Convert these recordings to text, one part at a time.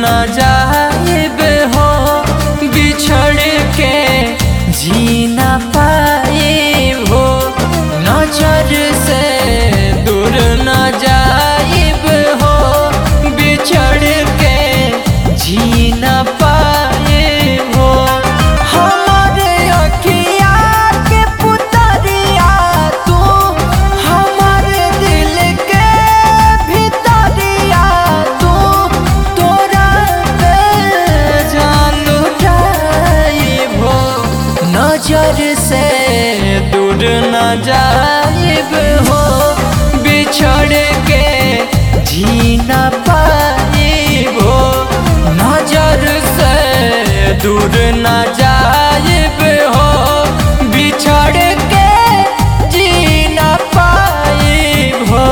न जाइब हो, बिछड़ के जी न पाइब हो। नजर से दूर न जाइब हो, बिछड़ के जी न पाइब हो। हमारे अखिया के पुतरिया तू, हमारे दिल के भितरिया तू, तोरा पे जान लुटाइब हो। नजर से दूर न जाइब हो, बिछड़ के जी न पाइब हो। नजर से दूर न जाइब हो, बिछड़ के जी न पाइब हो।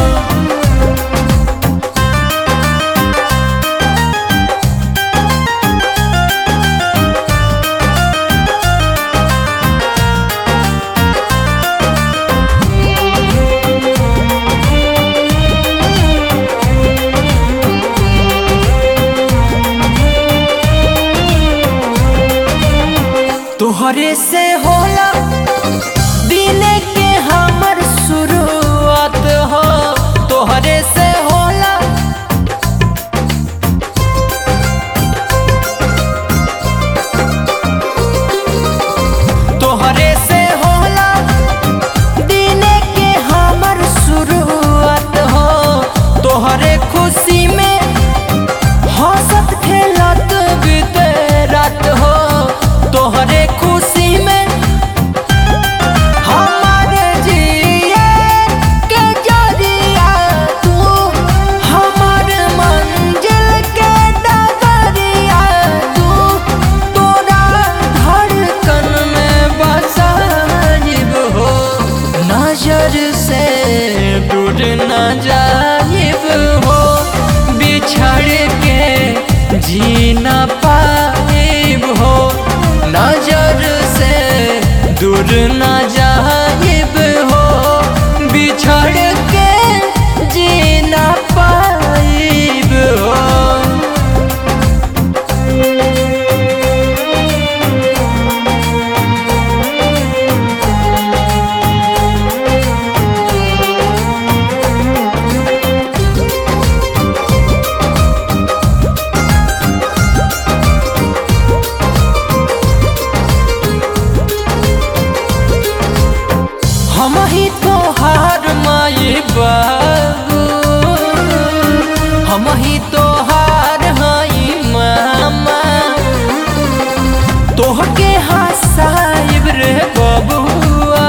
तोहरे से होला दिन के हमर शुरुआत हो, तोहरे से होला तोहरे से होला दिन के हमर शुरुआत हो। तोहरे खुशी में हंसत खेलत बीते रात हो। तोहरे खुशी में हमारे जिए के जरिया तू, हमारे मंजिल के डगरिया तू, तोरा धड़कन में बसाइब हो। नजर से दूर न जाइब हो, बिछड़ के जी न पाइब हो। नजर से दूर न जाइब हो, बिछड़ के जी न पाइब हो। हम ही तोहार माई बाबू, हम ही तोहार हई मामा। तोहके हंसाइब रे बबुआ,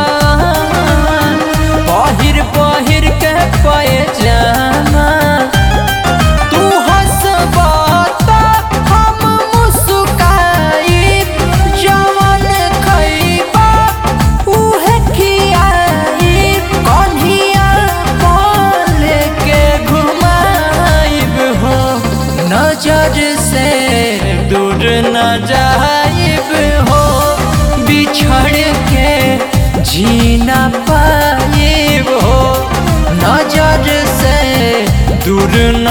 पहिर पहिर के पैजामा। तू हंसबा त हम मुस्काइब, जवन खइबा उहे खियाइब। कन्हिया पाल के घुमाइब हो। नजर से दूर न जाइब हो, बिछड़ के जी न पाइब हो। नजर से दूर न